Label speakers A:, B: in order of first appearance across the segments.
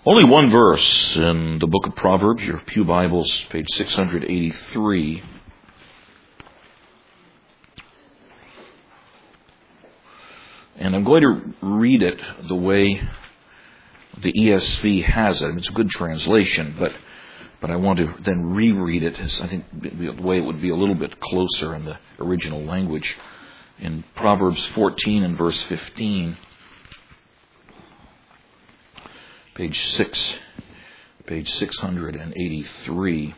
A: Only one verse in the book of Proverbs, your Pew Bibles, page 683. And I'm going to read it the way the ESV has it. It's a good translation, but I want to then reread it as I think the way it would be a little bit closer in the original language. In Proverbs 14 and verse 15, page 683.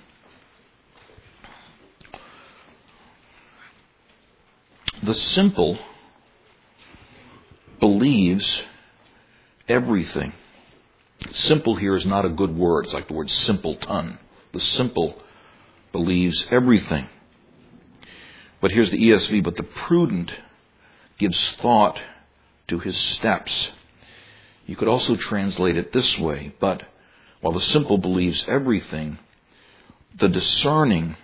A: The simple believes everything. Simple here is not a good word. It's like the word simpleton. The simple believes everything. But here's the ESV, but the prudent gives thought to his steps. You could also translate it this way, but while the simple believes everything, the discerning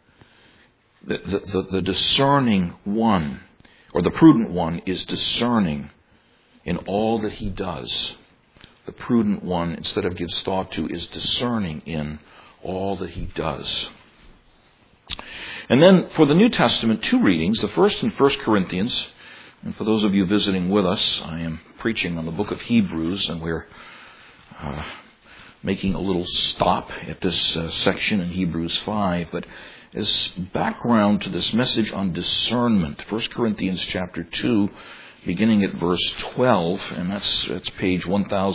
A: one, or the prudent one, is discerning in all that he does. The prudent one, instead of gives thought to, is discerning in all that he does. And then for the New Testament, two readings. The first in 1 Corinthians. And for those of you visiting with us, I am preaching on the book of Hebrews, and we're making a little stop at this section in Hebrews 5. But as background to this message on discernment, 1 Corinthians chapter 2, beginning at verse 12, and that's page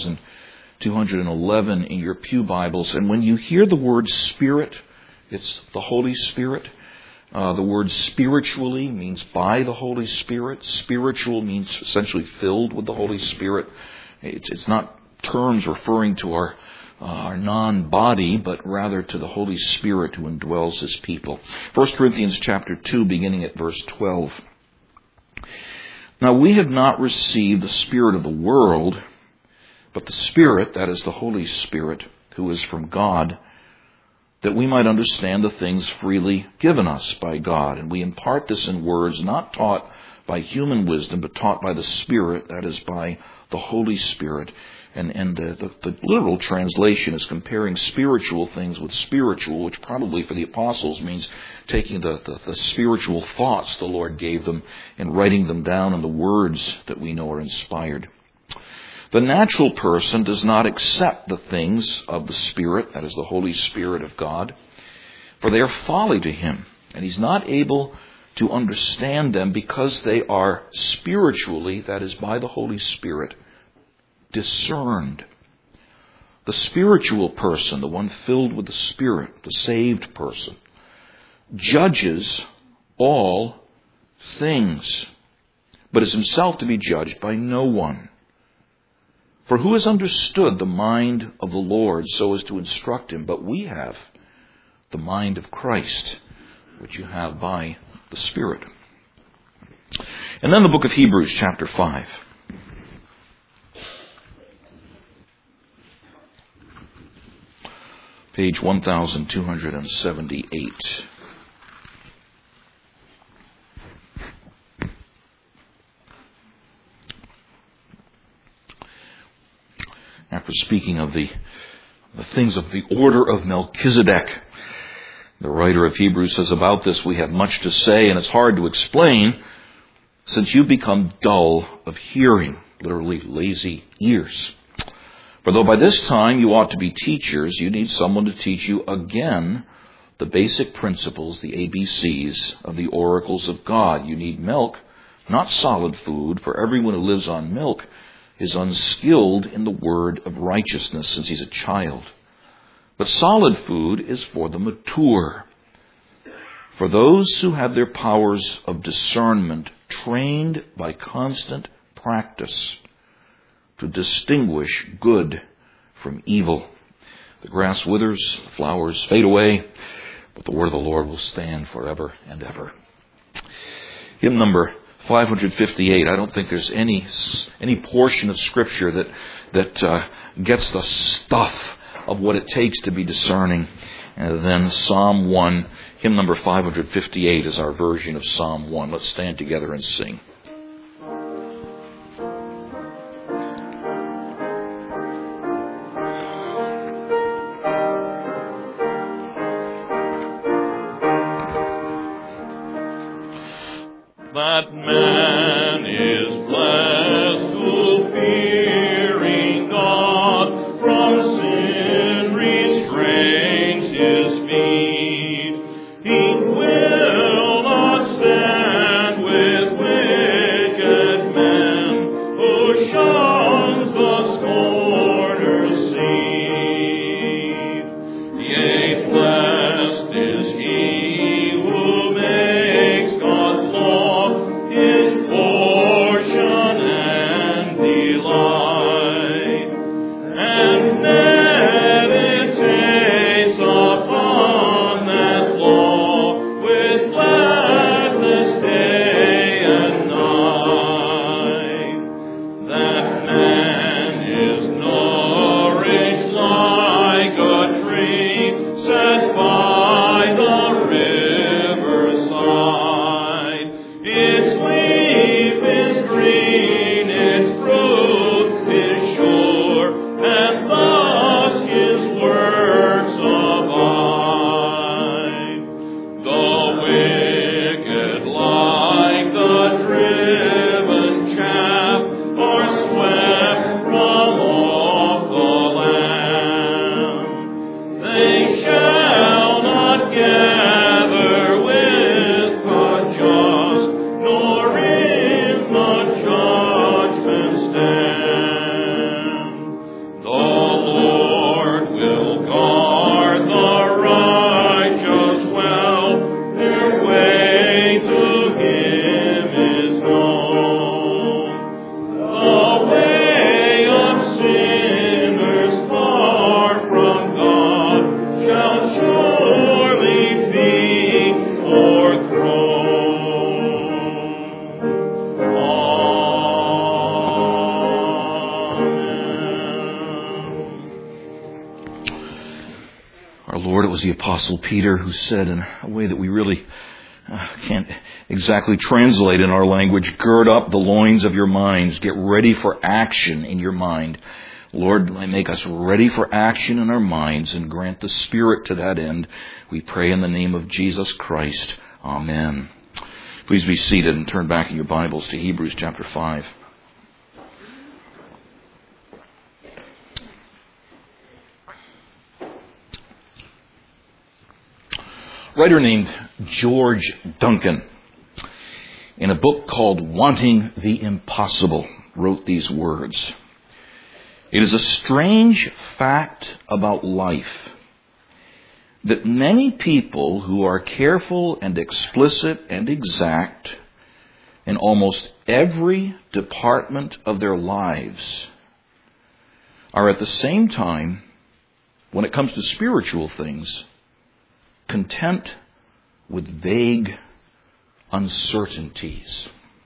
A: 1211 in your Pew Bibles. And when you hear the word Spirit, it's the Holy Spirit. The word spiritually means by the Holy Spirit. Spiritual means essentially filled with the Holy Spirit. It's not terms referring to our non-body, but rather to the Holy Spirit who indwells His people. 1 Corinthians chapter 2, beginning at verse 12. Now we have not received the spirit of the world, but the Spirit, that is the Holy Spirit, who is from God, that we might understand the things freely given us by God. And we impart this in words not taught by human wisdom, but taught by the Spirit, that is by the Holy Spirit. And the literal translation is comparing spiritual things with spiritual, which probably for the apostles means taking the spiritual thoughts the Lord gave them and writing them down in the words that we know are inspired. The natural person does not accept the things of the Spirit, that is the Holy Spirit of God, for they are folly to him, and he's not able to understand them because they are spiritually, that is by the Holy Spirit, discerned. The spiritual person, the one filled with the Spirit, the saved person, judges all things, but is himself to be judged by no one. For who has understood the mind of the Lord so as to instruct him? But we have the mind of Christ, which you have by the Spirit. And then the book of Hebrews, chapter 5. Page 1278. After speaking of the things of the order of Melchizedek, the writer of Hebrews says about this, we have much to say, and it's hard to explain, since you become dull of hearing, literally lazy ears. For though by this time you ought to be teachers, you need someone to teach you again the basic principles, the ABCs of the oracles of God. You need milk, not solid food, for everyone who lives on milk is unskilled in the word of righteousness, since he's a child. But solid food is for the mature, for those who have their powers of discernment trained by constant practice to distinguish good from evil. The grass withers, the flowers fade away, but the word of the Lord will stand forever and ever. Hymn number 558. I don't think there's any portion of Scripture that gets the stuff of what it takes to be discerning. And then Psalm 1, hymn number 558 is our version of Psalm 1. Let's stand together and sing.
B: that man is blessed who fearing God from sin restrains his feet. He will not stand with wicked men who shuns the scorner's seat. Yea, blessed is he who makes God's law his portion and delight, and meditates upon that law with gladness day and night. That man is nourished like a tree set by the riverside. Its leaf is green, its fruit is sure, and thus his works abide. The wicked, like the driven chaff, are swept from off the land. They shall not gather with the just, nor in the judgment stand. The Lord will guard the righteous well, their way to him is known. The way of sinners far from God shall surely be o'erthrown. Amen.
A: Our Lord, it was the Apostle Peter who said in a way that we really can't exactly translate in our language, gird up the loins of your minds, get ready for action in your mind. Lord, make us ready for action in our minds and grant the Spirit to that end. We pray in the name of Jesus Christ. Amen. Please be seated and turn back in your Bibles to Hebrews chapter 5. A writer named George Duncan, in a book called Wanting the Impossible, wrote these words. It is a strange fact about life that many people who are careful and explicit and exact in almost every department of their lives are at the same time, when it comes to spiritual things, content with vague uncertainties.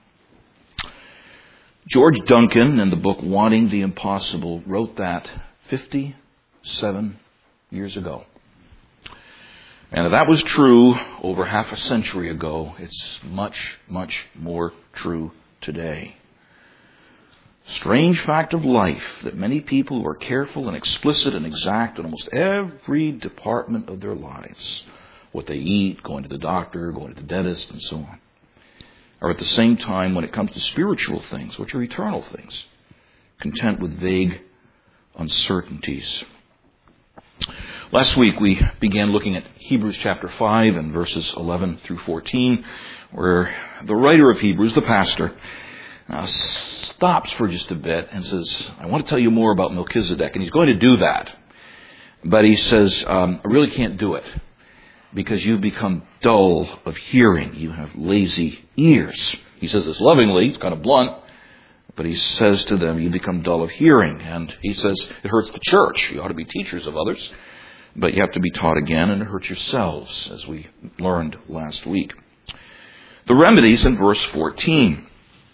A: George Duncan, in the book Wanting the Impossible, wrote that 57 years ago. And if that was true over half a century ago, it's much, much more true today. Strange fact of life that many people who are careful and explicit and exact in almost every department of their lives, what they eat, going to the doctor, going to the dentist, and so on, are at the same time, when it comes to spiritual things, which are eternal things, content with vague uncertainties. Last week we began looking at Hebrews chapter 5 and verses 11 through 14, where the writer of Hebrews, the pastor, stops for just a bit and says, I want to tell you more about Melchizedek. And he's going to do that. But he says, I really can't do it because you've become dull of hearing. You have lazy ears. He says this lovingly. It's kind of blunt. But he says to them, you become dull of hearing. And he says, it hurts the church. You ought to be teachers of others. But you have to be taught again, and it hurts yourselves, as we learned last week. The remedies in verse 14.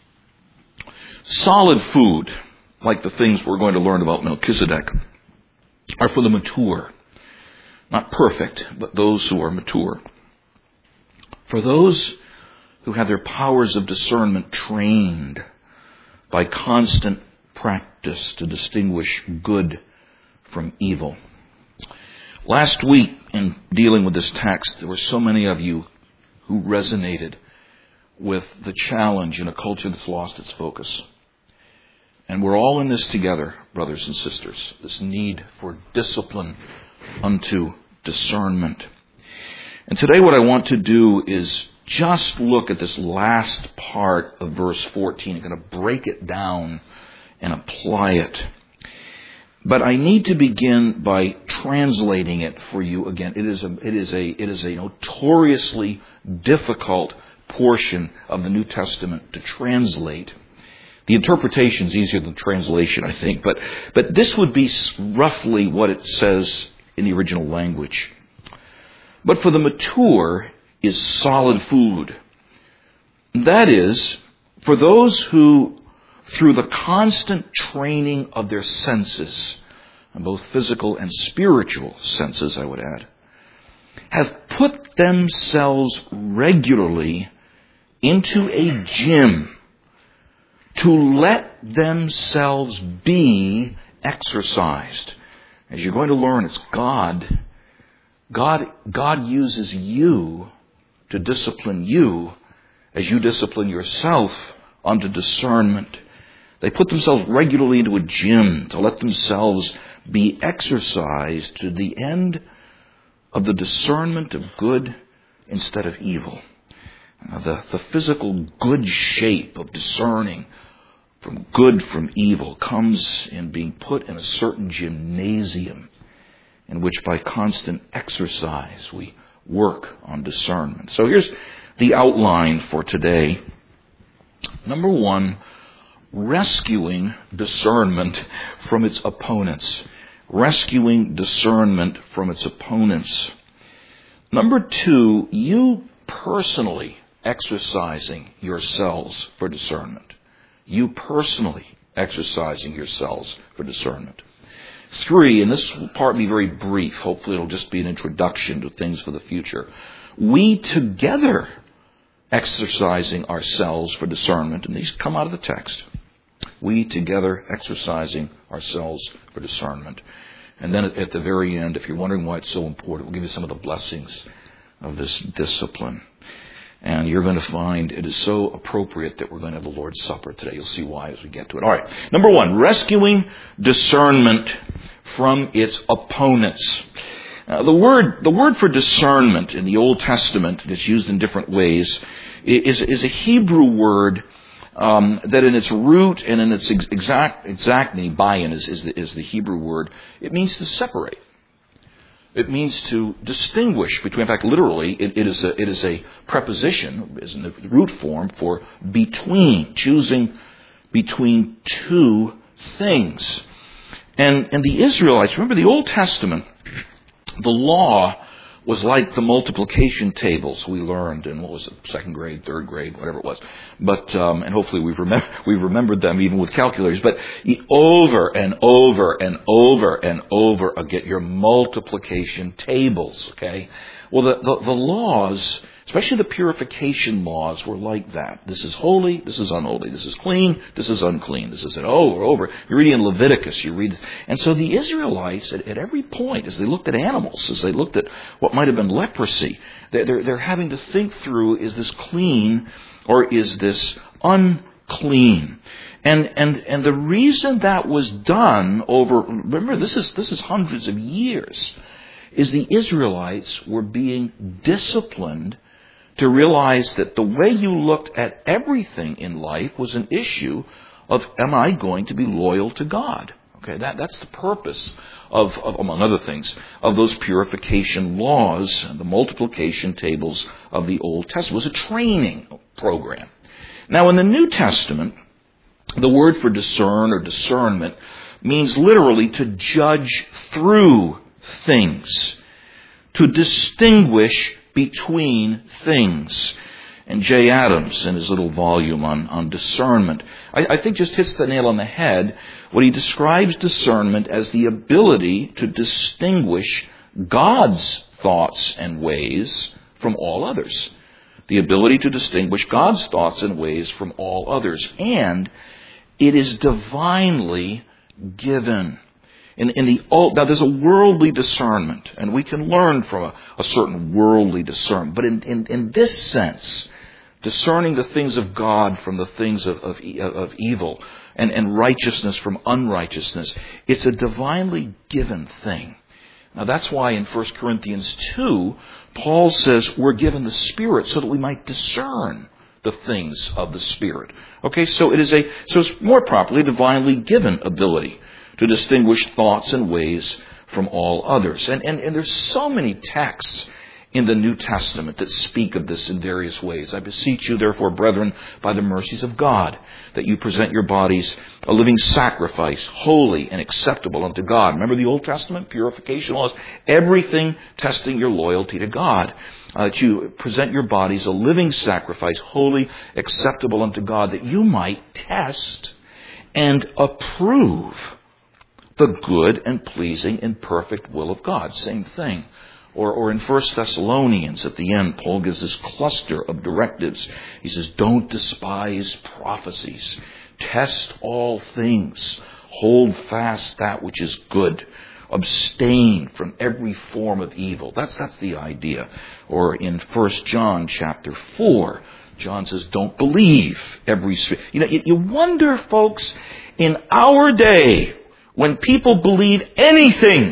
A: Solid food, like the things we're going to learn about Melchizedek, are for the mature. Not perfect, but those who are mature. For those who have their powers of discernment trained by constant practice to distinguish good from evil. Last week, in dealing with this text, there were so many of you who resonated with the challenge in a culture that's lost its focus. And we're all in this together, brothers and sisters, this need for discipline unto discernment. And today what I want to do is just look at this last part of verse 14. I'm going to break it down and apply it. But I need to begin by translating it for you again. It is a notoriously difficult portion of the New Testament to translate. The interpretation is easier than translation, I think, but this would be roughly what it says in the original language. But for the mature is solid food. That is, for those who, through the constant training of their senses, and both physical and spiritual senses, I would add, have put themselves regularly into a gym to let themselves be exercised. As you're going to learn, it's God uses you to discipline you as you discipline yourself unto discernment. They put themselves regularly into a gym to let themselves be exercised to the end of the discernment of good instead of evil. The physical good shape of discerning from good from evil comes in being put in a certain gymnasium in which by constant exercise we work on discernment. So here's the outline for today. Number one, rescuing discernment from its opponents. Rescuing discernment from its opponents. Number two, you personally exercising yourselves for discernment. You personally exercising yourselves for discernment. Three, and this will part be very brief. Hopefully it'll just be an introduction to things for the future. We together exercising ourselves for discernment. And these come out of the text. We together exercising ourselves for discernment. And then at the very end, if you're wondering why it's so important, we'll give you some of the blessings of this discipline. And you're going to find it is so appropriate that we're going to have the Lord's Supper today. You'll see why as we get to it. All right. Number one, rescuing discernment from its opponents. The word for discernment in the Old Testament that's used in different ways is a Hebrew word that in its root and in its exact meaning, bayan is the Hebrew word. It means to separate. It means to distinguish between. In fact, literally, it is a preposition, is in the root form for between, choosing between two things. And the Israelites, remember the Old Testament, the law was like the multiplication tables we learned in, what was it, second grade, third grade, whatever it was. But, and hopefully we've remembered them even with calculators. But over and over and over and over again, your multiplication tables, okay? Well, the laws, especially the purification laws, were like that. This is holy, this is unholy. This is clean, this is unclean. This is an over. You're reading in Leviticus, and so the Israelites, at every point, as they looked at animals, as they looked at what might have been leprosy, they're having to think through, is this clean or is this unclean? And the reason that was done over, remember, this is hundreds of years, is the Israelites were being disciplined to realize that the way you looked at everything in life was an issue of, am I going to be loyal to God? Okay, that's the purpose of, among other things, of those purification laws and the multiplication tables of the Old Testament. It was a training program. Now, in the New Testament, the word for discern or discernment means literally to judge through things, to distinguish between things. And Jay Adams, in his little volume on discernment, I think just hits the nail on the head when he describes discernment as the ability to distinguish God's thoughts and ways from all others. The ability to distinguish God's thoughts and ways from all others. And it is divinely given. Now there's a worldly discernment, and we can learn from a certain worldly discernment. But in this sense, discerning the things of God from the things of evil, and righteousness from unrighteousness. It's a divinely given thing. Now that's why in 1 Corinthians 2, Paul says we're given the Spirit so that we might discern the things of the Spirit. Okay, so it's more properly divinely given ability to distinguish thoughts and ways from all others. And there's so many texts in the New Testament that speak of this in various ways. I beseech you, therefore, brethren, by the mercies of God, that you present your bodies a living sacrifice, holy and acceptable unto God. Remember the Old Testament purification laws? Everything testing your loyalty to God. That you present your bodies a living sacrifice, holy, acceptable unto God, that you might test and approve the good and pleasing and perfect will of God. Same thing. Or in 1 Thessalonians, at the end, Paul gives this cluster of directives. He says, don't despise prophecies. Test all things. Hold fast that which is good. Abstain from every form of evil. That's the idea. Or in 1 John chapter 4, John says, don't believe every spirit. You wonder, folks, in our day, when people believe anything,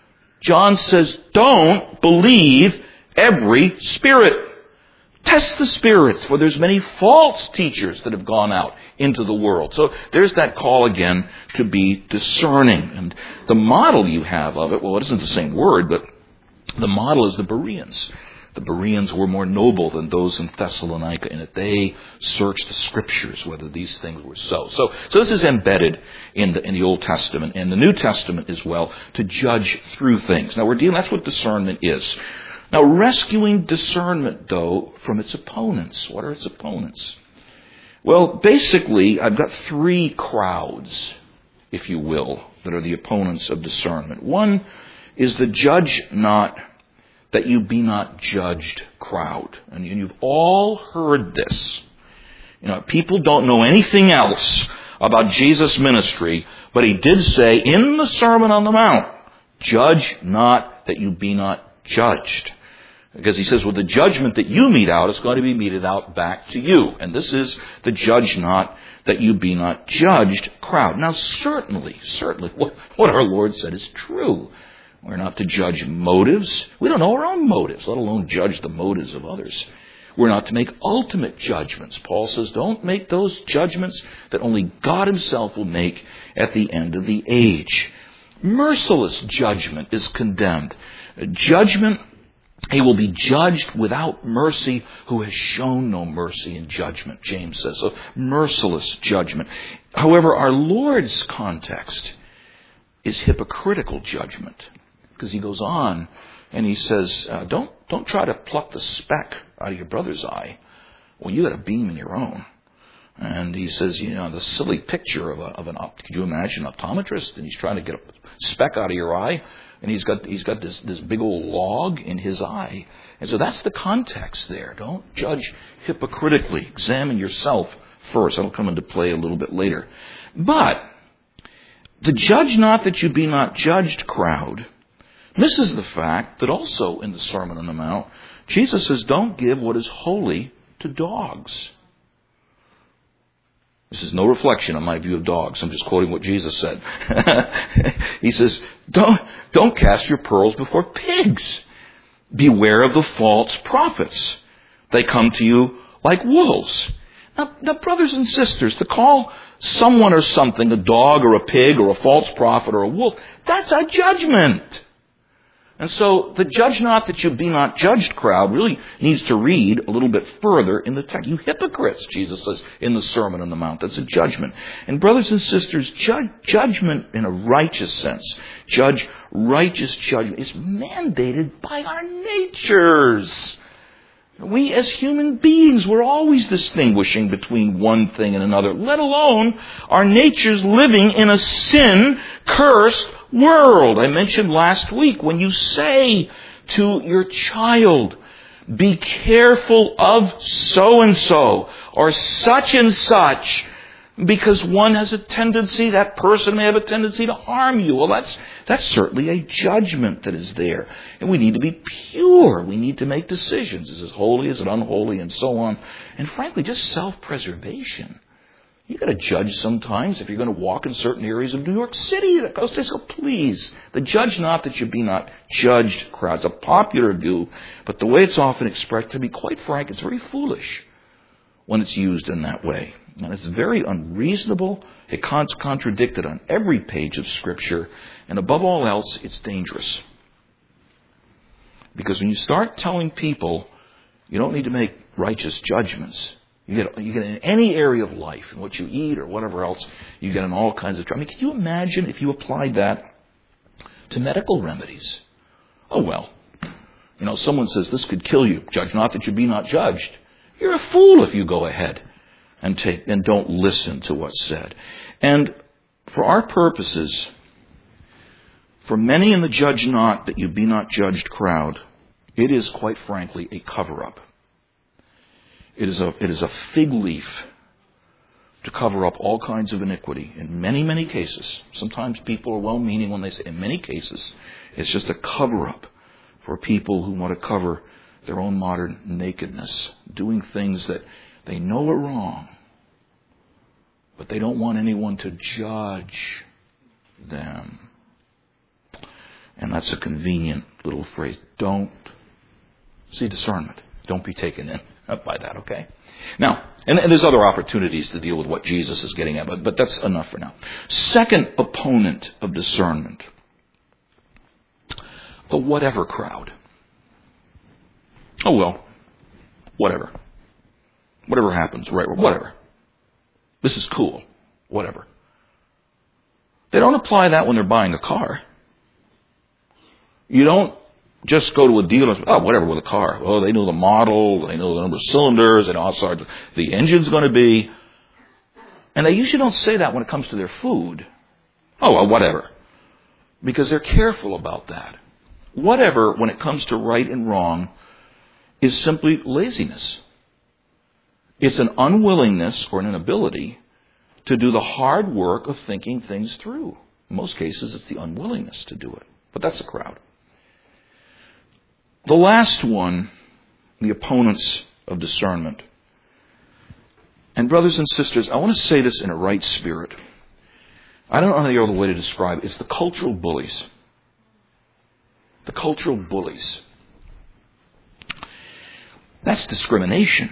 A: John says, don't believe every spirit. Test the spirits, for there's many false teachers that have gone out into the world. So there's that call again to be discerning. And the model you have of it, well, it isn't the same word, but the model is the Bereans. The Bereans were more noble than those in Thessalonica in that they searched the Scriptures whether these things were so. So this is embedded in the Old Testament and the New Testament as well, to judge through things. Now that's what discernment is. Now rescuing discernment, though, from its opponents. What are its opponents? Well, basically, I've got three crowds, if you will, that are the opponents of discernment. One is the judge not, that you be not judged crowd. And you've all heard this. People don't know anything else about Jesus' ministry, but he did say in the Sermon on the Mount, judge not that you be not judged. Because he says, well, the judgment that you mete out is going to be meted out back to you. And this is the judge not that you be not judged crowd. Now, certainly, what our Lord said is true. We're not to judge motives. We don't know our own motives, let alone judge the motives of others. We're not to make ultimate judgments. Paul says, don't make those judgments that only God himself will make at the end of the age. Merciless judgment is condemned. Judgment, he will be judged without mercy who has shown no mercy in judgment, James says. So, merciless judgment. However, our Lord's context is hypocritical judgment. Because he goes on and he says, don't try to pluck the speck out of your brother's eye when you got a beam in your own. And he says, the silly picture of could you imagine an optometrist? And he's trying to get a speck out of your eye, and he's got this big old log in his eye. And so that's the context there. Don't judge hypocritically. Examine yourself first. That'll come into play a little bit later. But the judge not that you be not judged crowd misses the fact that also in the Sermon on the Mount, Jesus says, don't give what is holy to dogs. This is no reflection on my view of dogs. I'm just quoting what Jesus said. He says, don't cast your pearls before pigs. Beware of the false prophets. They come to you like wolves. Now, brothers and sisters, to call someone or something a dog or a pig or a false prophet or a wolf, that's a judgment. And so the judge not that you be not judged crowd really needs to read a little bit further in the text. You hypocrites, Jesus says in the Sermon on the Mount. That's a judgment. And brothers and sisters, judgment in a righteous sense, righteous judgment is mandated by our natures. We as human beings, we're always distinguishing between one thing and another, let alone our natures living in a sin-cursed world. I mentioned last week, when you say to your child, be careful of so-and-so or such and such, Because one has a tendency, that person may have a tendency to harm you. Well, that's certainly a judgment that is there. And we need to be pure. We need to make decisions. Is it holy? Is it unholy? And so on. And frankly, just self-preservation. You've got to judge sometimes if you're going to walk in certain areas of New York City. So please, the judge not that you be not judged crowd. It's a popular view, but the way it's often expressed, to be quite frank, it's very foolish when it's used in that way. And it's very unreasonable. It's contradicted on every page of Scripture. And above all else, it's dangerous. Because when you start telling people you don't need to make righteous judgments, you get in any area of life, in what you eat or whatever else, you get in all kinds of trouble. I mean, can you imagine if you applied that to medical remedies? Oh, well, someone says this could kill you. Judge not that you be not judged. You're a fool if you go ahead and don't listen to what's said. And for our purposes, for many in the judge not that you be not judged crowd, it is quite frankly a cover-up. It is a fig leaf to cover up all kinds of iniquity in many, many cases. Sometimes people are well-meaning when they say, in many cases, it's just a cover-up for people who want to cover their own modern nakedness, doing things that they know are wrong, but they don't want anyone to judge them. And that's a convenient little phrase. Discernment. Don't be taken in by that, okay? Now, and there's other opportunities to deal with what Jesus is getting at, but that's enough for now. Second opponent of discernment, the whatever crowd. Oh, well, whatever. Whatever happens, right? Whatever. This is cool. Whatever. They don't apply that when they're buying a car. You don't just go to a dealer and say, oh, whatever with a car. Oh, they know the model, they know the number of cylinders, they know how hard the engine's going to be. And they usually don't say that when it comes to their food. Oh, well, whatever. Because they're careful about that. Whatever, when it comes to right and wrong, is simply laziness. It's an unwillingness or an inability to do the hard work of thinking things through. In most cases, it's the unwillingness to do it. But that's the crowd. The last one, the opponents of discernment. And brothers and sisters, I want to say this in a right spirit. I don't know any other way to describe it. It's the cultural bullies. The cultural bullies. That's discrimination.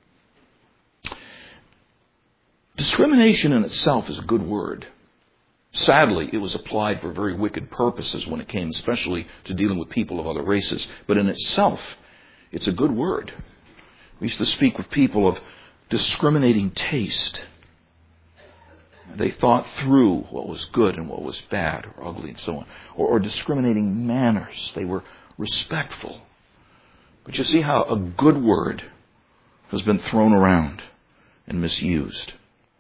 A: Discrimination in itself is a good word. Sadly, it was applied for very wicked purposes when it came especially to dealing with people of other races. But in itself, it's a good word. We used to speak with people of discriminating taste. They thought through what was good and what was bad or ugly and so on. Or discriminating manners. They were respectful. But you see how a good word has been thrown around and misused.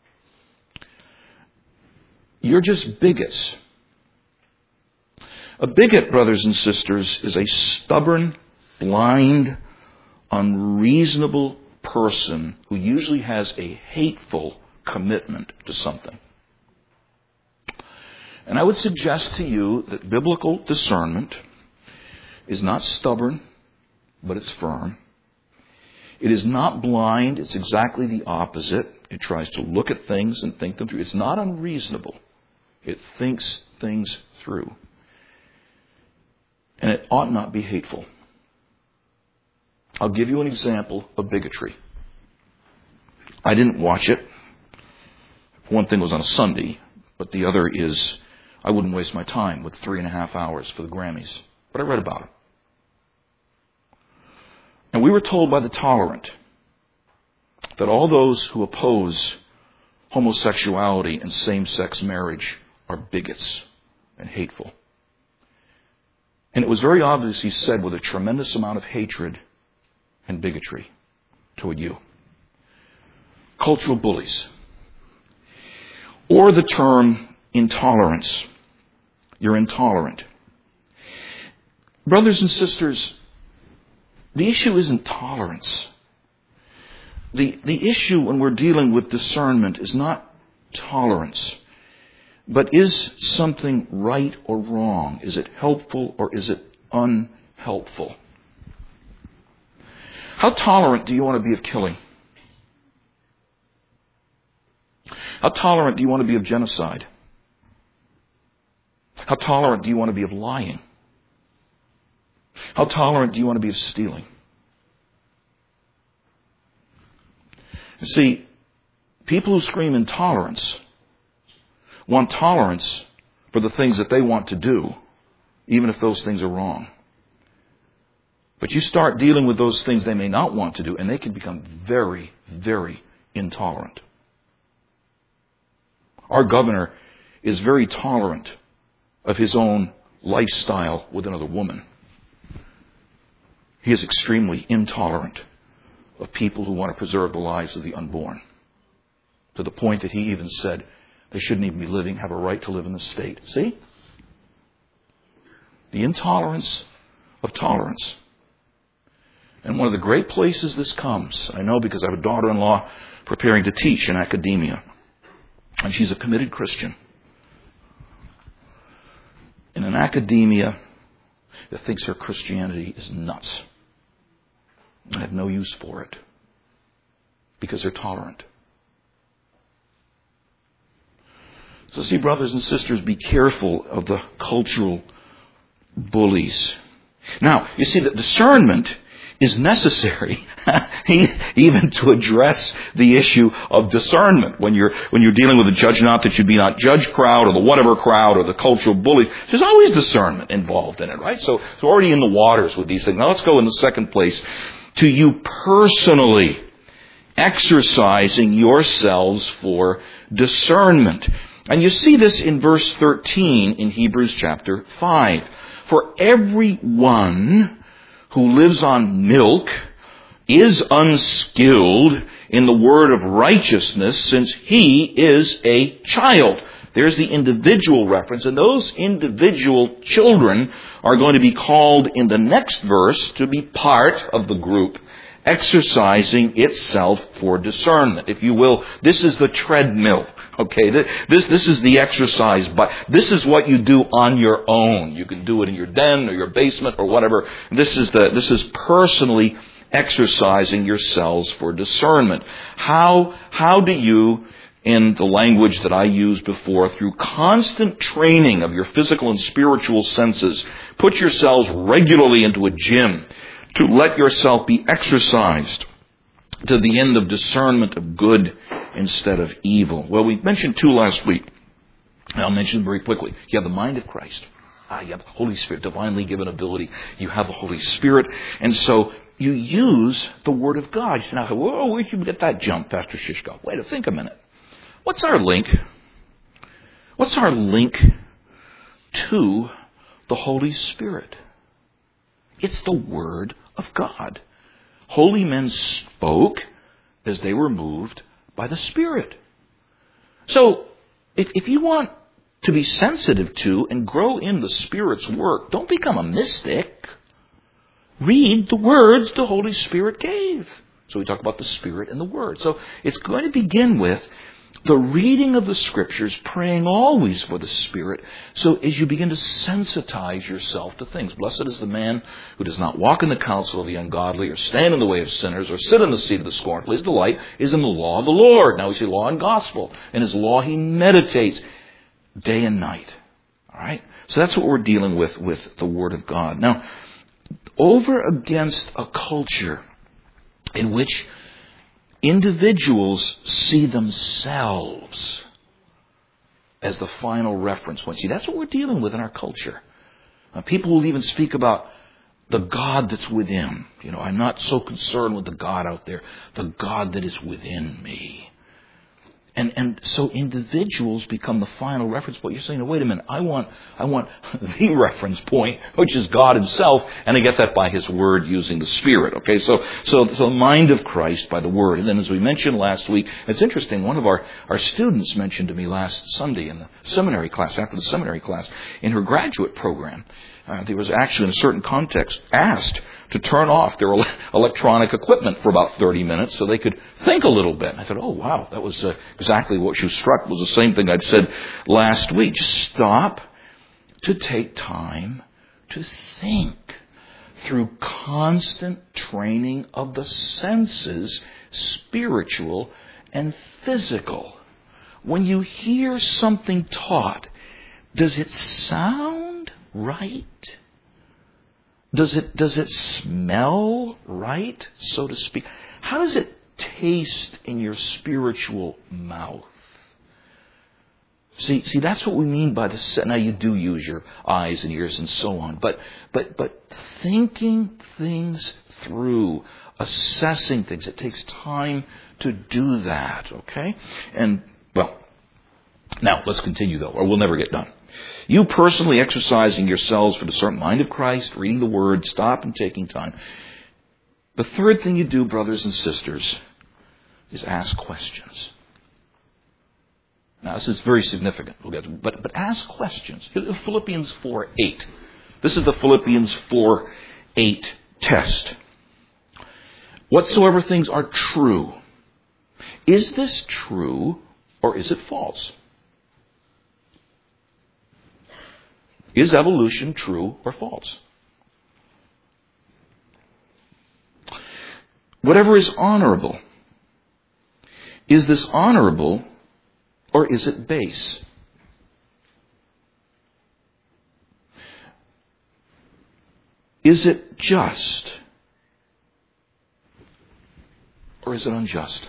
A: You're just bigots. A bigot, brothers and sisters, is a stubborn, blind, unreasonable person who usually has a hateful commitment to something. And I would suggest to you that biblical discernment is not stubborn, but it's firm. It is not blind, it's exactly the opposite. It tries to look at things and think them through. It's not unreasonable. It thinks things through. And it ought not be hateful. I'll give you an example of bigotry. I didn't watch it. One thing was on a Sunday, but the other is I wouldn't waste my time with 3.5 hours for the Grammys. But I read about it. And we were told by the tolerant that all those who oppose homosexuality and same-sex marriage are bigots and hateful. And it was very obviously said with a tremendous amount of hatred and bigotry toward you. Cultural bullies. Or the term intolerance. You're intolerant. Brothers and sisters, the issue isn't tolerance. The issue when we're dealing with discernment is not tolerance. But is something right or wrong? Is it helpful or is it unhelpful? How tolerant do you want to be of killing? How tolerant do you want to be of genocide? How tolerant do you want to be of lying? How tolerant do you want to be of stealing? You see, people who scream intolerance want tolerance for the things that they want to do, even if those things are wrong. But you start dealing with those things they may not want to do, and they can become very, very intolerant. Our governor is very tolerant of his own lifestyle with another woman. He is extremely intolerant of people who want to preserve the lives of the unborn, to the point that he even said they shouldn't even be have a right to live in the state. See? The intolerance of tolerance. And one of the great places this comes, I know because I have a daughter-in-law preparing to teach in academia, and she's a committed Christian. In an academia that thinks her Christianity is nuts. I have no use for it because they're tolerant. So see, brothers and sisters, be careful of the cultural bullies. Now, you see that discernment is necessary even to address the issue of discernment when you're dealing with the judge not that you be not judge crowd or the whatever crowd or the cultural bully. There's always discernment involved in it, right? So already in the waters with these things. Now let's go in the second place to you personally exercising yourselves for discernment. And you see this in verse 13 in Hebrews chapter 5. For everyone who lives on milk is unskilled in the word of righteousness, since he is a child. There's the individual reference, and those individual children are going to be called in the next verse to be part of the group exercising itself for discernment. If you will, this is the treadmill. Okay, this is the exercise, but this is what you do on your own. You can do it in your den or your basement or whatever. This is personally exercising yourselves for discernment. How do you, in the language that I used before, through constant training of your physical and spiritual senses, put yourselves regularly into a gym to let yourself be exercised to the end of discernment of good instead of evil? Well, we mentioned two last week. I'll mention them very quickly. You have the mind of Christ. You have the Holy Spirit, divinely given ability. You have the Holy Spirit. And so you use the Word of God. You say, now, whoa, where'd you get that jump, Pastor Shishko? Wait, think a minute. What's our link? What's our link to the Holy Spirit? It's the Word of God. Holy men spoke as they were moved by the Spirit. So, if you want to be sensitive to and grow in the Spirit's work, don't become a mystic. Read the words the Holy Spirit gave. So we talk about the Spirit and the Word. So it's going to begin with the reading of the Scriptures, praying always for the Spirit, so as you begin to sensitize yourself to things. Blessed is the man who does not walk in the counsel of the ungodly, or stand in the way of sinners, or sit in the seat of the scornful. His delight is in the law of the Lord. Now we see law and gospel. In his law he meditates day and night. All right? So that's what we're dealing with the Word of God. Now, over against a culture in which individuals see themselves as the final reference point. See, that's what we're dealing with in our culture. People will even speak about the God that's within. I'm not so concerned with the God out there, the God that is within me. And so individuals become the final reference point. You're saying, no, wait a minute, I want the reference point, which is God Himself, and I get that by His Word using the Spirit. Okay, so the mind of Christ by the Word. And then as we mentioned last week, it's interesting, one of our students mentioned to me last Sunday in the seminary class, after the seminary class, in her graduate program, there was actually in a certain context asked, to turn off their electronic equipment for about 30 minutes so they could think a little bit. And I thought, oh, wow, that was exactly what you struck. It was the same thing I'd said last week. Just stop to take time to think through constant training of the senses, spiritual and physical. When you hear something taught, does it sound right? Does it smell right, so to speak? How does it taste in your spiritual mouth? See, that's what we mean by the. Now you do use your eyes and ears and so on, but thinking things through, assessing things, it takes time to do that. Okay, and well, now let's continue though, or we'll never get done. You personally exercising yourselves for the certain mind of Christ, reading the Word, stop and taking time. The third thing you do, brothers and sisters, is ask questions. Now, this is very significant. We'll get to, but ask questions. Philippians 4:8. This is the Philippians 4:8 test. Whatsoever things are true. Is this true or is it false? Is evolution true or false? Whatever is honorable. Is this honorable or is it base? Is it just or is it unjust?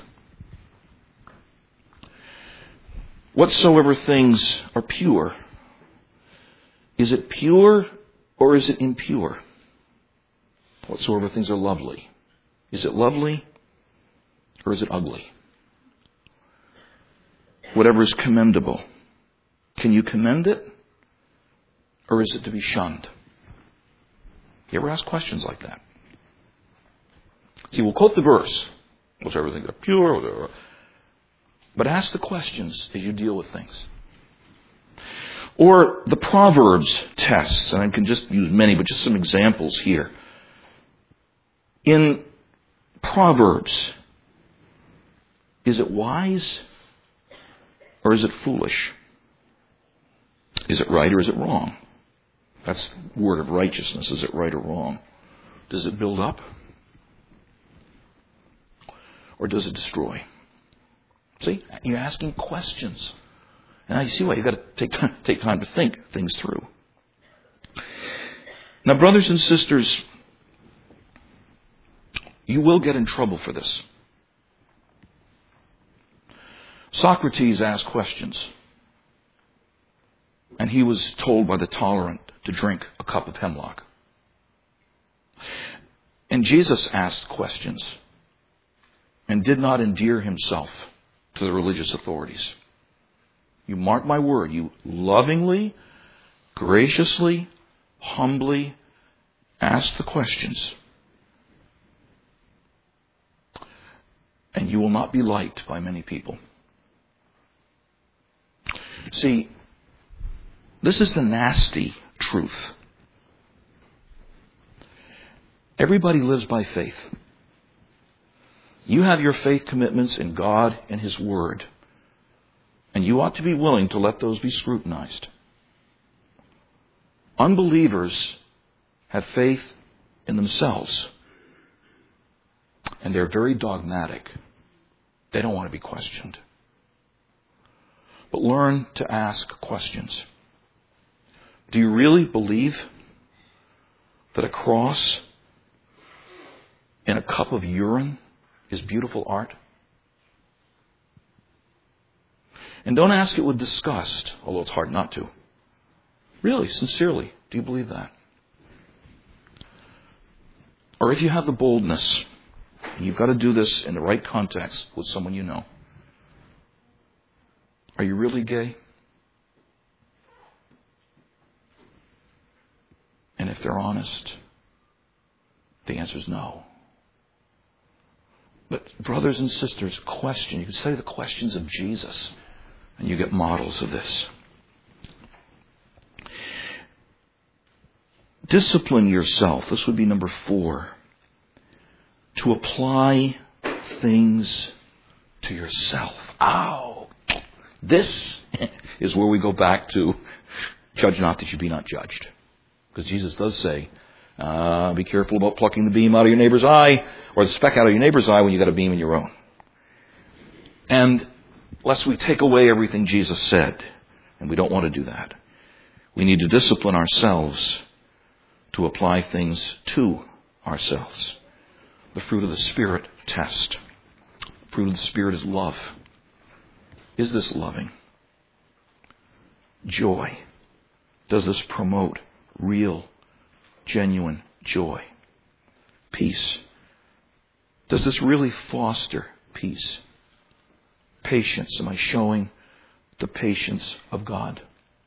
A: Whatsoever things are pure. Is it pure or is it impure? Whatsoever things are lovely. Is it lovely or is it ugly? Whatever is commendable. Can you commend it or is it to be shunned? You ever ask questions like that? See, we'll quote the verse. Whatsoever things are pure. Whatever. But ask the questions as you deal with things. Or the Proverbs tests, and I can just use many, but just some examples here. In Proverbs, is it wise or is it foolish? Is it right or is it wrong? That's the word of righteousness. Is it right or wrong? Does it build up or does it destroy? See, you're asking questions. And now you see why you've got to take time to think things through. Now, brothers and sisters, you will get in trouble for this. Socrates asked questions. And he was told by the tolerant to drink a cup of hemlock. And Jesus asked questions and did not endear himself to the religious authorities. You mark my word, you lovingly, graciously, humbly ask the questions. And you will not be liked by many people. See, this is the nasty truth. Everybody lives by faith. You have your faith commitments in God and His Word. And you ought to be willing to let those be scrutinized. Unbelievers have faith in themselves. And they're very dogmatic. They don't want to be questioned. But learn to ask questions. Do you really believe that a cross in a cup of urine is beautiful art? And don't ask it with disgust, although it's hard not to. Really, sincerely, do you believe that? Or if you have the boldness, and you've got to do this in the right context with someone you know. Are you really gay? And if they're honest, the answer is no. But brothers and sisters, question. You can study the questions of Jesus. And you get models of this. discipline yourself. This would be number 4. To apply things to yourself. Ow! This is where we go back to judge not that you be not judged. Because Jesus does say, be careful about plucking the beam out of your neighbor's eye, or the speck out of your neighbor's eye when you've got a beam in your own. And lest we take away everything Jesus said, and we don't want to do that, we need to discipline ourselves to apply things to ourselves. The fruit of the Spirit test. The fruit of the Spirit is love. Is this loving? Joy. Does this promote real, genuine joy? Peace. Does this really foster peace? Patience. Am I showing the patience of God?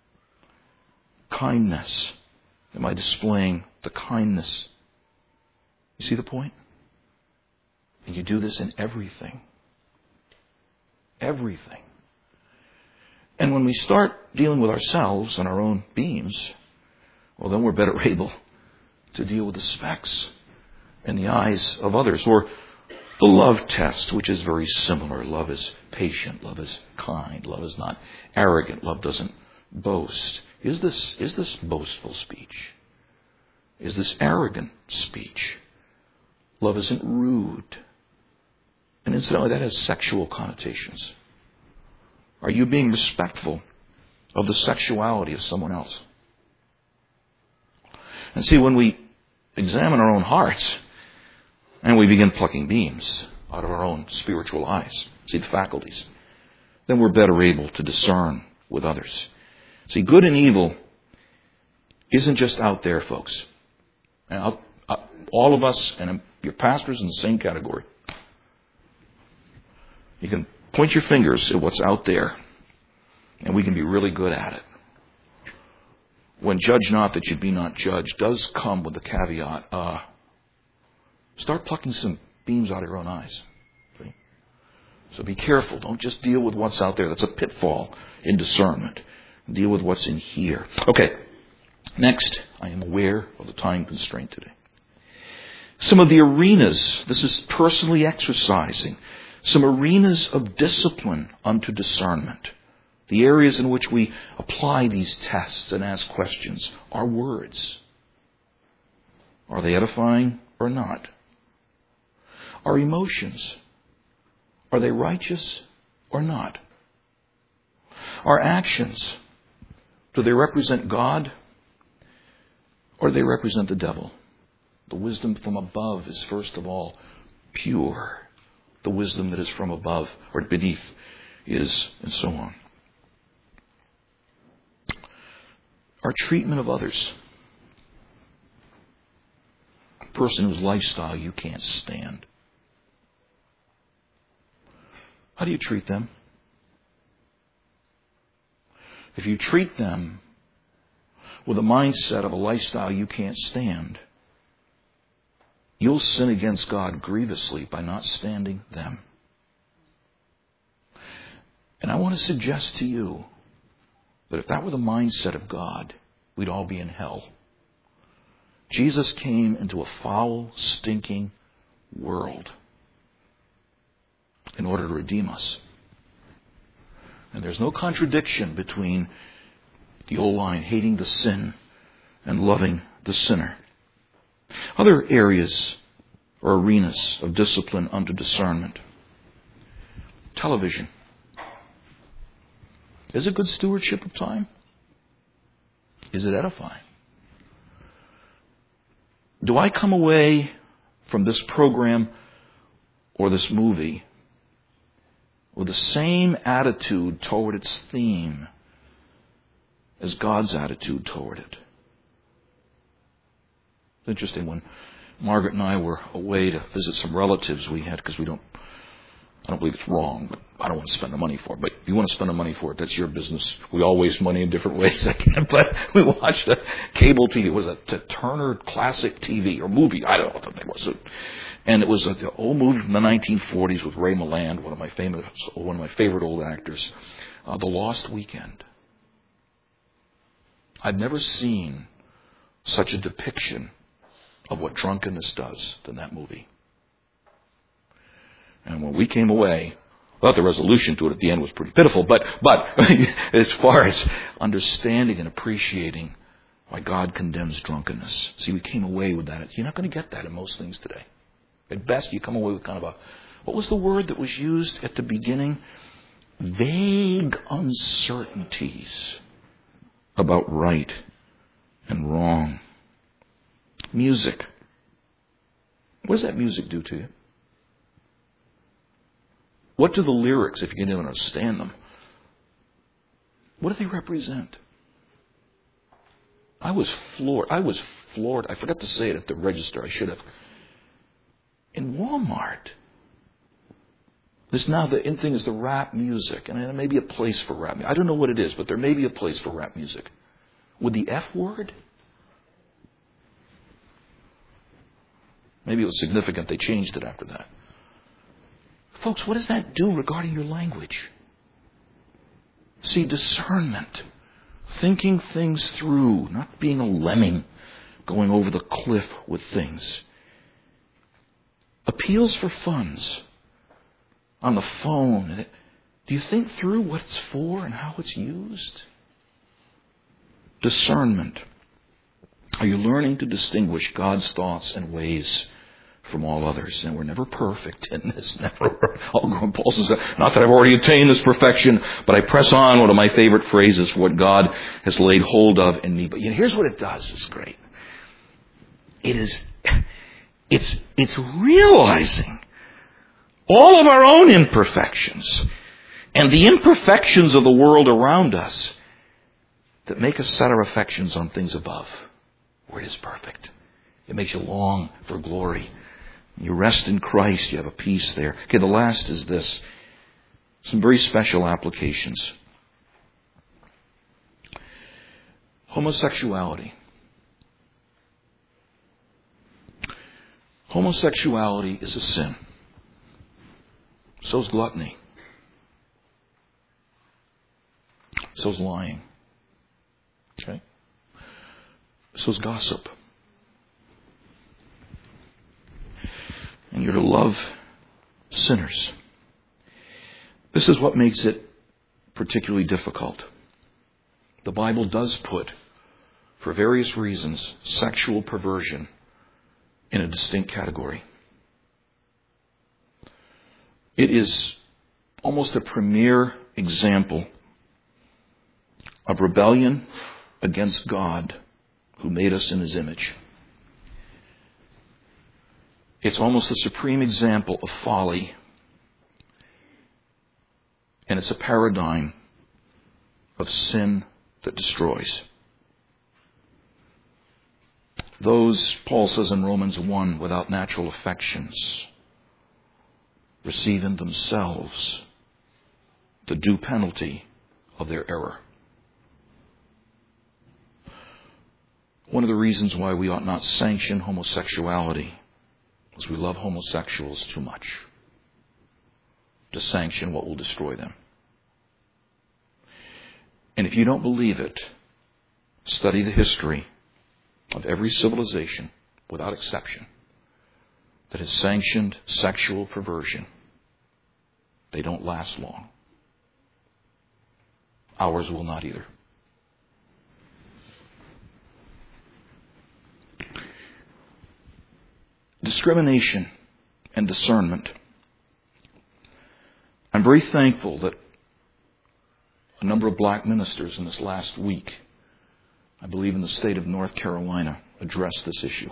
A: Kindness. Am I displaying the kindness? You see the point? And you do this in everything. Everything. And when we start dealing with ourselves and our own beams, well, then we're better able to deal with the specks in the eyes of others. Or the love test, which is very similar. Love is patient. Love is kind. Love is not arrogant. Love doesn't boast. Is this boastful speech? Is this arrogant speech? Love isn't rude. And incidentally, that has sexual connotations. Are you being respectful of the sexuality of someone else? And see, when we examine our own hearts and we begin plucking beams out of our own spiritual eyes, see the faculties, then we're better able to discern with others. See, good and evil isn't just out there, folks. And all of us and your pastors in the same category. You can point your fingers at what's out there, and we can be really good at it. When judge not that you be not judged does come with the caveat, start plucking some beams out of your own eyes. See? So be careful. Don't just deal with what's out there. That's a pitfall in discernment. Deal with what's in here. Okay. Next, I am aware of the time constraint today. Some of the arenas, this is personally exercising, some arenas of discipline unto discernment. The areas in which we apply these tests and ask questions are words. Are they edifying or not? Our emotions, are they righteous or not? Our actions, do they represent God or do they represent the devil? The wisdom from above is first of all pure. The wisdom that is from above or beneath is, and so on. Our treatment of others. A person whose lifestyle you can't stand. How do you treat them? If you treat them with a mindset of a lifestyle you can't stand, you'll sin against God grievously by not standing them. And I want to suggest to you that if that were the mindset of God, we'd all be in hell. Jesus came into a foul, stinking world in order to redeem us. And there's no contradiction between the old line, hating the sin and loving the sinner. Other areas or arenas of discipline unto discernment. Television. Is it good stewardship of time? Is it edifying? Do I come away from this program or this movie with the same attitude toward its theme as God's attitude toward it? It's interesting, when Margaret and I were away to visit some relatives we had, because I don't believe it's wrong, but I don't want to spend the money for it. But if you want to spend the money for it, that's your business. We all waste money in different ways. But we watched a cable TV. It was a Turner Classic TV or movie. I don't know what the thing was. And it was an old movie from the 1940s with Ray Milland, one of my favorite old actors, The Lost Weekend. I've never seen such a depiction of what drunkenness does than that movie. And when we came away, I thought the resolution to it at the end was pretty pitiful, but as far as understanding and appreciating why God condemns drunkenness. See, we came away with that. You're not going to get that in most things today. At best, you come away with kind of a, what was the word that was used at the beginning? Vague uncertainties about right and wrong. Music. What does that music do to you? What do the lyrics, if you can even understand them, what do they represent? I was floored. I forgot to say it at the register. I should have. In Walmart, the in thing is the rap music, and there may be a place for rap music. I don't know what it is, but there may be a place for rap music. With the F word? Maybe it was significant. They changed it after that. Folks, what does that do regarding your language? See, discernment. Thinking things through. Not being a lemming going over the cliff with things. Appeals for funds. On the phone. Do you think through what it's for and how it's used? Discernment. Are you learning to distinguish God's thoughts and ways from all others? And we're never perfect in this. Paul says, not that I've already attained this perfection, but I press on. One of my favorite phrases for what God has laid hold of in me. But here's what it does. It's great. It's realizing all of our own imperfections and the imperfections of the world around us that make us set our affections on things above, where it is perfect. It makes you long for glory. You rest in Christ. You have a peace there. Okay, the last is this. Some very special applications. Homosexuality. Homosexuality is a sin. So is gluttony. So is lying. Okay? So is gossip. And you're to love sinners. This is what makes it particularly difficult. The Bible does put, for various reasons, sexual perversion in a distinct category. It is almost a premier example of rebellion against God, who made us in His image. It's almost a supreme example of folly. And it's a paradigm of sin that destroys. Those, Paul says in Romans 1, without natural affections, receive in themselves the due penalty of their error. One of the reasons why we ought not sanction homosexuality is we love homosexuals too much to sanction what will destroy them. And if you don't believe it, study the history of every civilization, without exception, that has sanctioned sexual perversion. They don't last long. Ours will not either. Discrimination and discernment. I'm very thankful that a number of black ministers in this last week, I believe in the state of North Carolina, addressed this issue.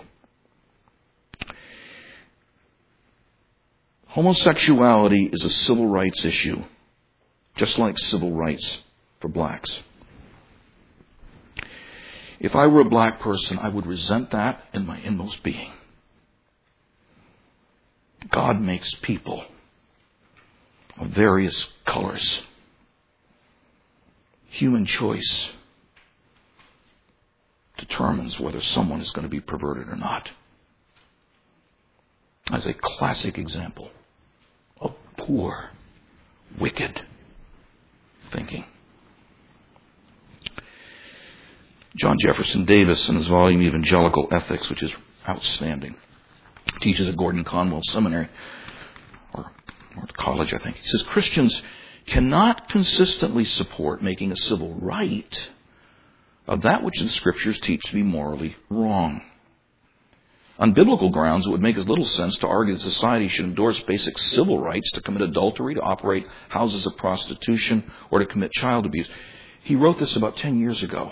A: Homosexuality is a civil rights issue, just like civil rights for blacks. If I were a black person, I would resent that in my inmost being. God makes people of various colors. Human choice determines whether someone is going to be perverted or not. As a classic example of poor, wicked thinking. John Jefferson Davis, in his volume Evangelical Ethics, which is outstanding, teaches at Gordon Conwell Seminary, or college, I think. He says, Christians cannot consistently support making a civil right of that which the Scriptures teach to be morally wrong. On biblical grounds, it would make as little sense to argue that society should endorse basic civil rights to commit adultery, to operate houses of prostitution, or to commit child abuse. He wrote this about 10 years ago.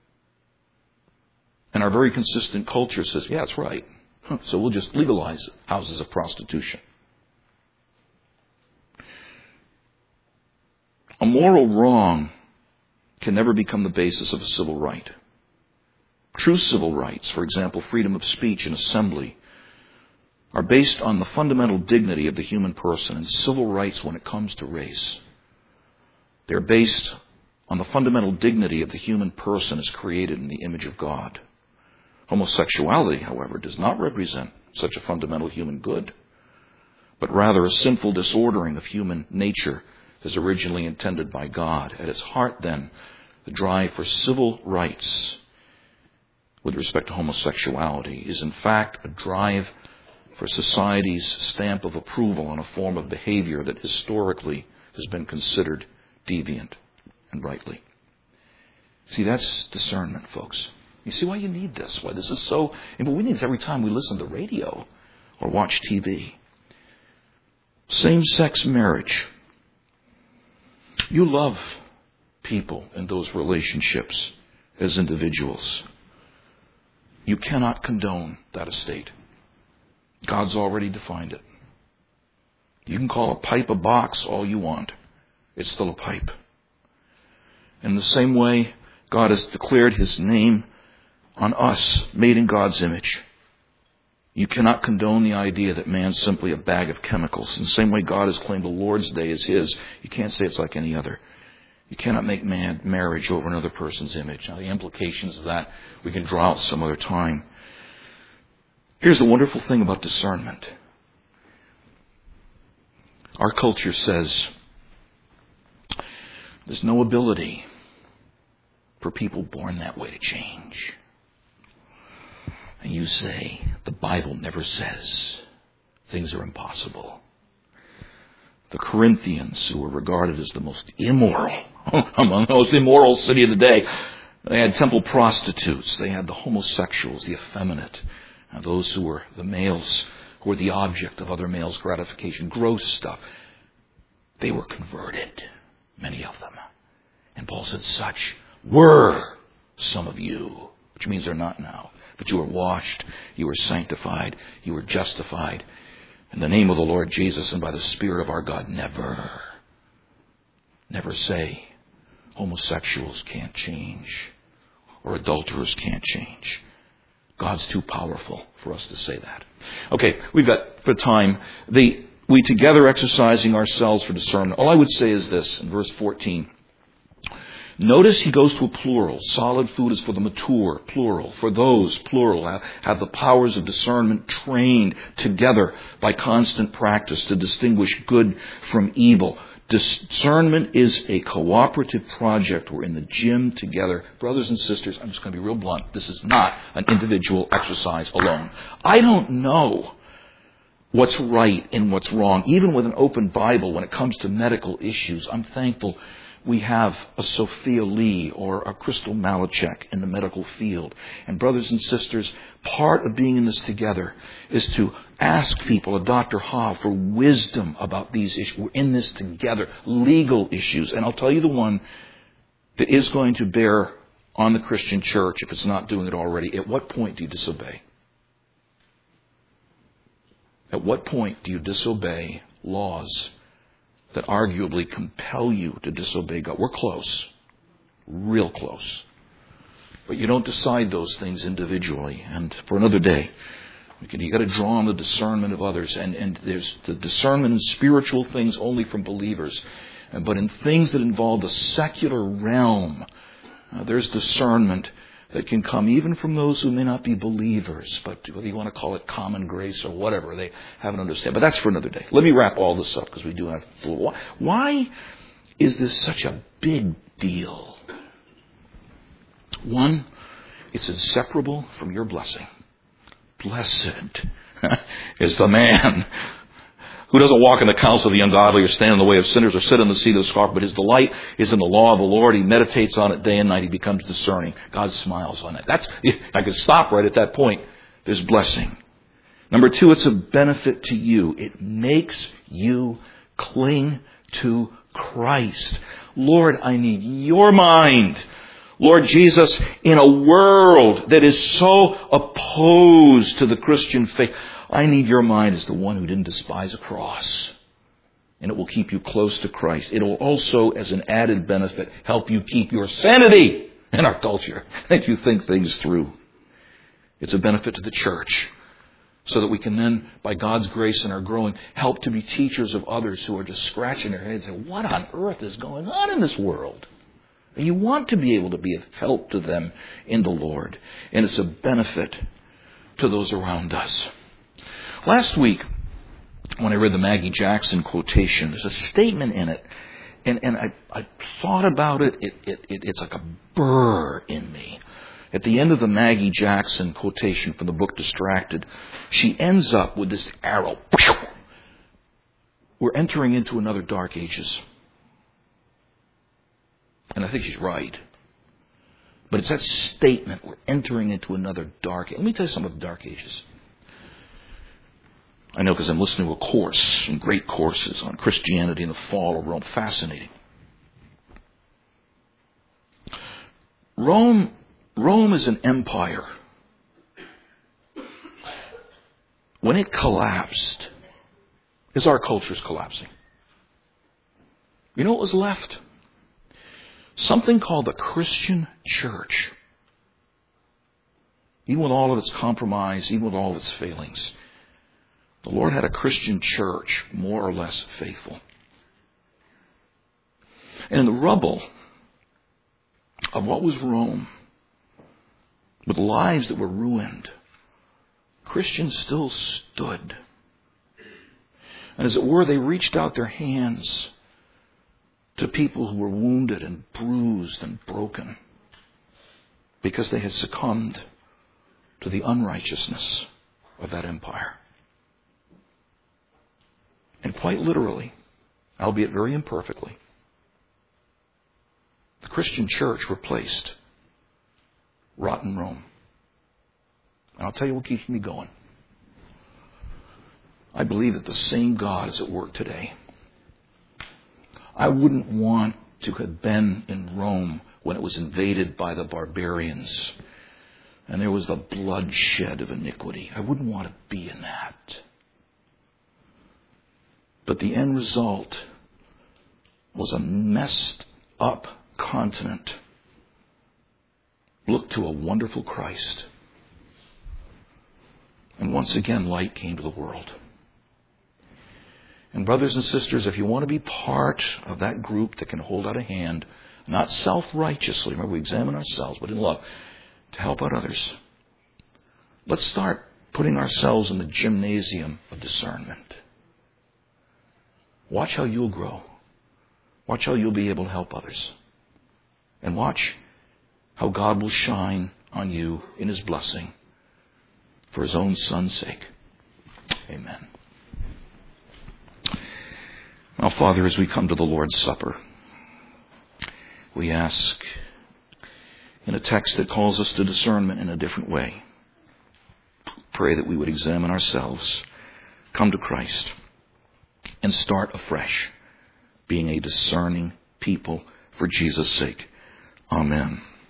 A: And our very consistent culture says, yeah, that's right. So we'll just legalize houses of prostitution. A moral wrong can never become the basis of a civil right. True civil rights, for example, freedom of speech and assembly, are based on the fundamental dignity of the human person, and civil rights when it comes to race. They're based on the fundamental dignity of the human person as created in the image of God. Homosexuality, however, does not represent such a fundamental human good, but rather a sinful disordering of human nature as originally intended by God. At its heart, then, the drive for civil rights with respect to homosexuality is in fact a drive for society's stamp of approval on a form of behavior that historically has been considered deviant, and rightly. See, that's discernment, folks. You see why you need this, why this is so... But we need this every time we listen to radio or watch TV. Same-sex marriage. You love people in those relationships as individuals. You cannot condone that estate. God's already defined it. You can call a pipe a box all you want. It's still a pipe. In the same way, God has declared His name on us, made in God's image. You cannot condone the idea that man's simply a bag of chemicals. In the same way God has claimed the Lord's Day as His, you can't say it's like any other. You cannot make marriage over another person's image. Now, the implications of that we can draw out some other time. Here's the wonderful thing about discernment. Our culture says there's no ability for people born that way to change. And you say, the Bible never says things are impossible. The Corinthians, who were regarded as the most immoral, among the most immoral city of the day, they had temple prostitutes, they had the homosexuals, the effeminate, and those who were the males, who were the object of other males' gratification, gross stuff. They were converted, many of them. And Paul said, such were some of you, which means they're not now. But you were washed, you were sanctified, you were justified in the name of the Lord Jesus and by the Spirit of our God. Never say homosexuals can't change or adulterers can't change. God's too powerful for us to say that. Okay, we've got for time. We together exercising ourselves for discernment. All I would say is this in verse 14. Notice he goes to a plural. Solid food is for the mature, plural. For those, plural, have the powers of discernment trained together by constant practice to distinguish good from evil. Discernment is a cooperative project. We're in the gym together. Brothers and sisters, I'm just going to be real blunt. This is not an individual exercise alone. I don't know what's right and what's wrong. Even with an open Bible, when it comes to medical issues, I'm thankful we have a Sophia Lee or a Crystal Malachek in the medical field. And brothers and sisters, part of being in this together is to ask people, a Dr. Ha, for wisdom about these issues. We're in this together. Legal issues. And I'll tell you the one that is going to bear on the Christian church, if it's not doing it already. At what point do you disobey? At what point do you disobey laws that arguably compel you to disobey God? We're close. Real close. But you don't decide those things individually. And for another day, you got to draw on the discernment of others. And there's the discernment in spiritual things only from believers. But in things that involve the secular realm, there's discernment that can come even from those who may not be believers, but whether you want to call it common grace or whatever, they haven't understood. But that's for another day. Let me wrap all this up because we do have a little. Why is this such a big deal? One, It's inseparable from your blessing. Blessed is the man who doesn't walk in the counsel of the ungodly or stand in the way of sinners or sit in the seat of the scoffers, but his delight is in the law of the Lord. He meditates on it day and night. He becomes discerning. God smiles on it. I could stop right at that point. There's blessing. Number 2, it's a benefit to you. It makes you cling to Christ. Lord, I need your mind. Lord Jesus, in a world that is so opposed to the Christian faith, I need your mind as the one who didn't despise a cross. And it will keep you close to Christ. It will also, as an added benefit, help you keep your sanity in our culture, that you think things through. It's a benefit to the church, so that we can then, by God's grace and our growing, help to be teachers of others who are just scratching their heads and saying, what on earth is going on in this world? And you want to be able to be of help to them in the Lord. And it's a benefit to those around us. Last week, when I read the Maggie Jackson quotation, there's a statement in it, and I thought about it. It's like a burr in me. At the end of the Maggie Jackson quotation from the book Distracted, she ends up with this arrow. We're entering into another dark ages. And I think she's right. But it's that statement, we're entering into another dark age. Let me tell you something about the dark ages. I know because I'm listening to a course, some great courses on Christianity and the fall of Rome. Fascinating. Rome is an empire. When it collapsed, as our culture is collapsing, you know what was left? Something called the Christian church. Even with all of its compromise, even with all of its failings, the Lord had a Christian church more or less faithful. And in the rubble of what was Rome, with lives that were ruined, Christians still stood. And as it were, they reached out their hands to people who were wounded and bruised and broken because they had succumbed to the unrighteousness of that empire. And quite literally, albeit very imperfectly, the Christian church replaced rotten Rome. And I'll tell you what keeps me going. I believe that the same God is at work today. I wouldn't want to have been in Rome when it was invaded by the barbarians and there was the bloodshed of iniquity. I wouldn't want to be in that. But the end result was a messed up continent. Look to a wonderful Christ. And once again, light came to the world. And brothers and sisters, if you want to be part of that group that can hold out a hand, not self-righteously, remember we examine ourselves, but in love, to help out others, let's start putting ourselves in the gymnasium of discernment. Watch how you'll grow. Watch how you'll be able to help others. And watch how God will shine on you in His blessing for His own Son's sake. Amen. Now, Father, as we come to the Lord's Supper, we ask in a text that calls us to discernment in a different way. Pray that we would examine ourselves, come to Christ, and start afresh, being a discerning people for Jesus' sake. Amen.